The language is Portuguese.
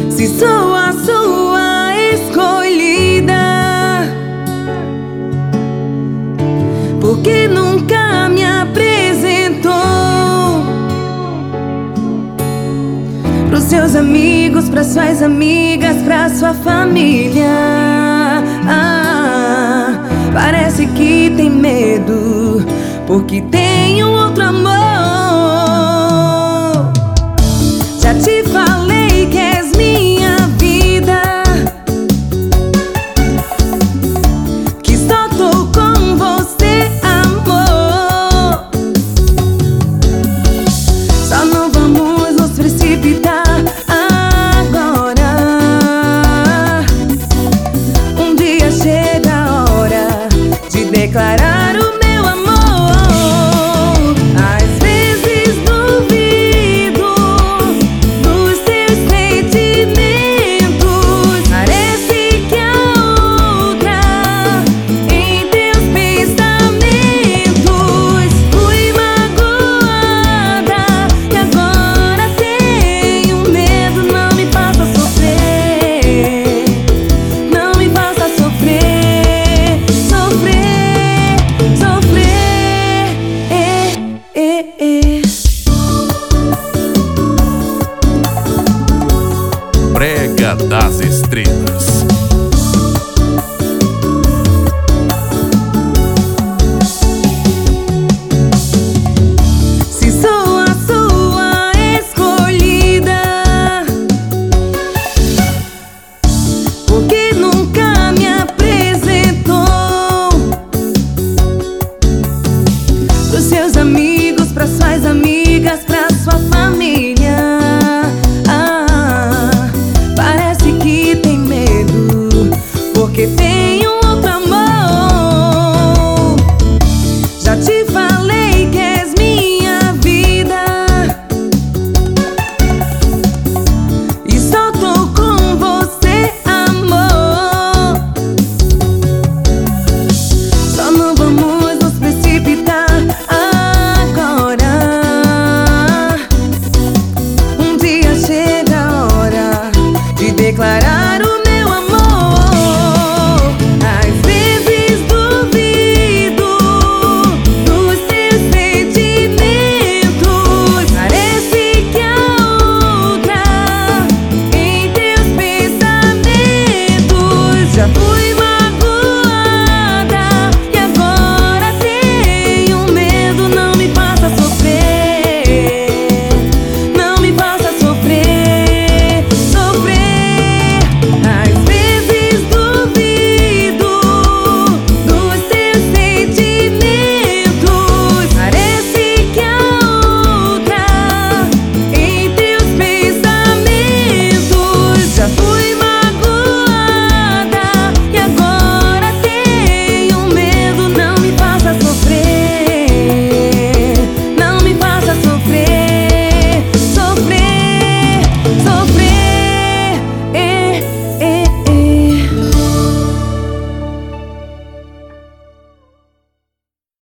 se sou a sua escolhida, porque nunca me apresentou pros seus amigos, pras suas amigas, pra sua família. Parece que tem medo, porque tem um outro amor. Já te falei que és minha vida, que só tô com você, amor. Só não vamos nos precipitar agora. Um dia chega a hora de declarar o meu amor. Às vezes duvido dos teus sentimentos. Parece que há outra em teus pensamentos. Fui magoada e agora tenho medo. Não me faça sofrer, não me faça sofrer, sofrer, sofrer. Brega das Estrelas.